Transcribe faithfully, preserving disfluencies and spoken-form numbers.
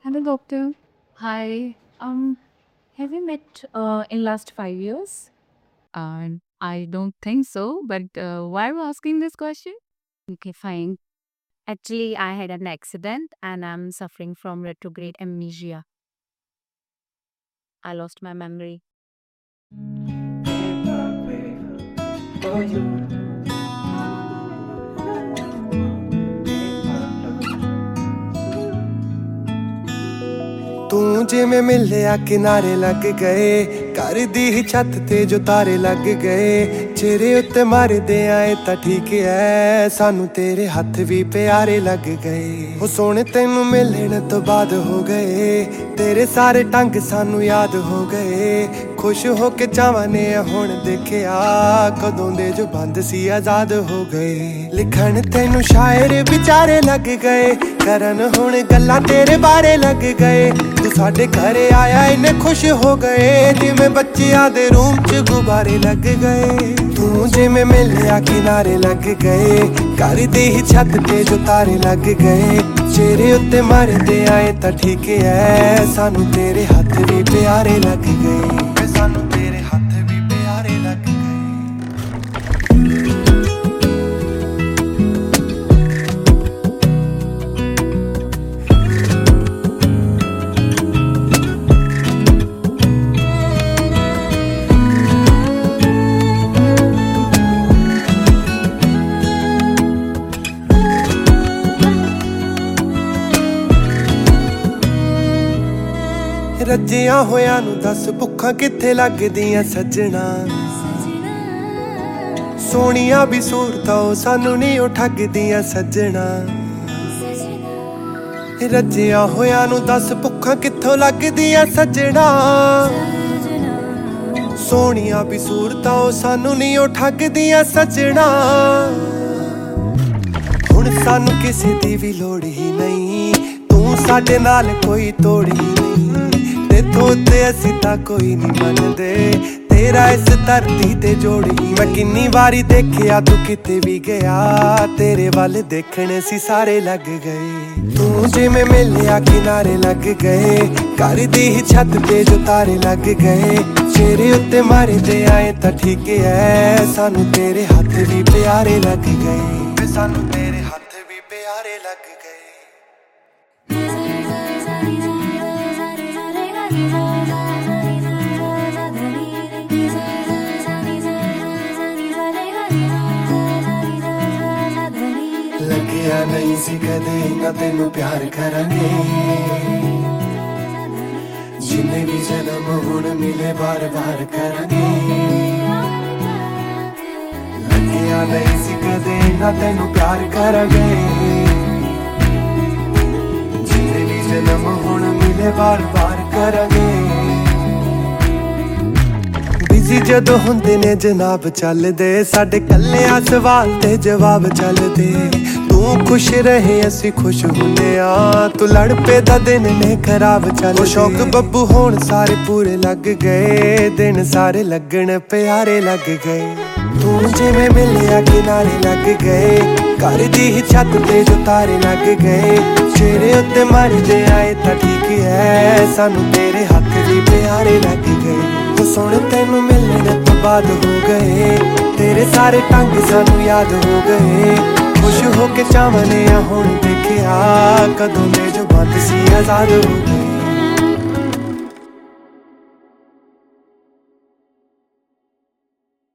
Hello, doctor. Hi. Um, have we met uh, in last five years? Uh, I don't think so, but uh, why are you asking this question? Okay, fine. Actually, I had an accident and I'm suffering from retrograde amnesia. I lost my memory. ਤੂੰ ਜਿਵੇਂ ਮਿਲਿਆ ਕਿਨਾਰੇ ਲੱਗ ਗਏ ਘਰ ਦੀ ਹੀ ਛੱਤ ਤੇ ਜੋ ਤਾਰੇ ਲੱਗ ਗਏ ਚਿਹਰੇ ਉੱਤੇ ਮਾਰਦੇ ਆਏ ਤਾਂ ਠੀਕ ਐ ਸਾਨੂੰ ਤੇਰੇ ਹੱਥ ਵੀ ਪਿਆਰੇ ਲੱਗ ਗਏ ਹੋ ਸੋਹਣੇ ਤੈਨੂੰ ਮਿਲਣ ਤੋਂ ਬਾਅਦ ਹੋ ਗਏ ਤੇਰੇ ਸਾਰੇ ਢੰਗ ਸਾਨੂੰ ਯਾਦ ਹੋ ਗਏ ਖੁਸ਼ ਹੋ ਕੇ ਚਾਵਾਂ ਨੇ ਹੁਣ ਦੇਖਿਆ ਕਦੋਂ ਦੇ ਜੋ ਬੰਦ ਸੀ ਆਜ਼ਾਦ ਹੋ ਗਏ ਲਿਖਣ ਤੈਨੂੰ ਸ਼ਾਇਰ ਵਿਚਾਰੇ ਲੱਗ ਗਏ ਕਰਨ ਹੁਣ ਗੱਲਾਂ ਤੇਰੇ ਬਾਰੇ ਲੱਗ ਗਏ ਤੂੰ ਸਾਡੇ ਘਰ ਆਇਆ ਇੰਨੇ ਖੁਸ਼ ਹੋ ਗਏ ਜਿਵੇਂ ਬੱਚਿਆਂ ਦੇ ਰੂਮ 'ਚ ਗੁਬਾਰੇ ਲੱਗ ਗਏ ਤੂੰ ਜਿਵੇਂ ਮਿਲਿਆ ਕਿਨਾਰੇ ਲੱਗ ਗਏ ਘਰ ਦੀ ਹੀ ਛੱਤ ਤੇ ਜੋ ਤਾਰੇ ਲੱਗ ਗਏ ਚਿਹਰੇ ਉੱਤੇ ਮਾਰਦੇ ਆਏ ਤਾਂ ਠੀਕ ਐ ਸਾਨੂੰ ਤੇਰੇ ਹੱਥ ਵੀ ਪਿਆਰੇ ਲੱਗ ਗਏ ਸਾਨੂੰ ਤੇਰੇ ਹੱਥ ਵੀ ਪਿਆਰੇ ਲੱਗ ਗਏ ਰੱਜਿਆਂ ਹੋਇਆਂ ਨੂੰ ਦੱਸ ਭੁੱਖਾਂ ਕਿੱਥੇ ਲੱਗਦੀਆਂ ਸੱਜਣਾ ਸੋਹਣੀਆਂ ਵੀ ਸੂਰਤਾਂ ਉਹ ਸਾਨੂੰ ਨਹੀਂ ਉਹ ਠੱਗਦੀਆਂ ਸੱਜਣਾ ਰੱਜਿਆਂ ਹੋਇਆਂ ਨੂੰ ਦੱਸ ਭੁੱਖਾਂ ਕਿੱਥੋਂ ਲੱਗਦੀਆਂ ਸੱਜਣਾ ਸੋਹਣੀਆਂ ਵੀ ਸੂਰਤਾਂ ਉਹ ਸਾਨੂੰ ਨਹੀਂ ਉਹ ਠੱਗਦੀਆਂ ਸੱਜਣਾ ਹੁਣ ਸਾਨੂੰ ਕਿਸੇ ਦੀ ਵੀ ਲੋੜ ਹੀ ਨਹੀਂ ਤੂੰ ਸਾਡੇ ਨਾਲ ਕੋਈ ਤੋੜ ਹੀ ਨਹੀਂ ਤੇਥੋਂ ਤੇ ਅਸੀਂ ਤਾਂ ਕੋਈ ਨਹੀਂ ਮੰਨਦੇ ਤੇਰਾ ਇਸ ਧਰਤੀ ਤੇ ਜੋੜੀ ਮੈਂ ਕਿੰਨੀ ਵਾਰੀ ਦੇਖਿਆ ਤੂੰ ਕਿਤੇ ਵੀ ਗਿਆ ਤੇਰੇ ਵੱਲ ਦੇਖਣੇ ਸੀ ਸਾਰੇ ਲੱਗ ਗਏ ਤੂੰ ਜਿਵੇਂ ਮਿਲਿਆ ਕਿਨਾਰੇ ਲੱਗ ਗਏ ਘਰ ਦੀ ਹੀ ਛੱਤ ਤੇ ਜੋ ਤਾਰੇ ਲੱਗ ਗਏ ਚਿਹਰੇ ਉੱਤੇ ਮਾਰਦੇ ਆਏ ਤਾਂ ਠੀਕ ਐ ਸਾਨੂੰ ਤੇਰੇ ਹੱਥ ਵੀ ਪਿਆਰੇ ਲੱਗ ਗਏ ਸਾਨੂੰ ਤੇਰੇ ਹੱਥ ਵੀ ਪਿਆਰੇ ਲੱਗ ਗਏ ਲੱਗਿਆ ਨਹੀਂ ਸੀ ਕਦੇ ਨਾ ਤੈਨੂੰ ਪਿਆਰ ਕਰਾਂਗੇ ਜਿੰਨੇ ਵੀ ਜਨਮ ਹੁਣ ਮਿਲੇ ਬਾਰ-ਬਾਰ ਕਰਾਂਗੇ ਲੱਗਿਆ ਨਹੀਂ ਸੀ ਕਦੇ ਨਾ ਤੈਨੂੰ ਪਿਆਰ ਕਰਾਂਗੇ ਜਿੰਨੇ ਵੀ ਜਨਮ ਹੁਣ ਮਿਲੇ ਬਾਰ-ਬਾਰ ਕਰਾਂਗੇ ਬਿਜ਼ੀ ਜਦੋਂ ਹੁੰਦੇ ਨੇ ਜਨਾਬ ਚੱਲਦੇ ਸਾਡੇ ਕੱਲਿਆਂ ਸਵਾਲ ਤੇ ਜਵਾਬ ਚੱਲਦੇ ਤੂੰ ਖੁਸ਼ ਰਹੇ ਅਸੀਂ ਖੁਸ਼ ਹੁੰਦੇ ਆ ਤੂੰ ਲੜ ਪਏ ਦਾ ਦਿਨ ਨੇ ਖਰਾਬ ਚੱਲਦੇ ਸ਼ੌਕ ਬੱਬੂ ਹੋਣ ਸਾਰੇ ਪੂਰੇ ਲੱਗ ਗਏ ਦਿਨ ਸਾਰੇ ਲੱਗਣ ਪਿਆਰੇ ਲੱਗ ਗਏ ਤੂੰ ਜਿਵੇਂ ਮਿਲਿਆ ਕਿਨਾਰੇ ਲੱਗ ਗਏ ਘਰ ਦੀ ਹੀ ਛੱਤ ਤੇ ਜੋ ਤਾਰੇ ਲੱਗ ਗਏ ਚਿਹਰੇ ਉੱਤੇ ਮਾਰਦੇ ਆਏ ਤਾਂ ਠੀਕ ਐ ਸਾਨੂੰ ਤੇਰੇ ਹੱਥ ਵੀ ਪਿਆਰੇ ਲੱਗ ਗਏ ਉਹ ਸੋਹਣੇ ਤੈਨੂੰ ਮਿਲਣ ਤੋਂ ਬਾਅਦ ਹੋ ਗਏ ਤੇਰੇ ਸਾਰੇ ਢੰਗ ਸਾਨੂੰ ਯਾਦ ਹੋ ਗਏ ਖੁਸ਼ ਹੋ ਕੇ ਚਾਵਾਂ ਨੇ ਹੁਣ ਦੇਖਿਆ ਕਦੋਂ ਦੇ ਜੋ ਬੰਦ ਸੀ ਆਜ਼ਾਦ ਹੋ ਗਏ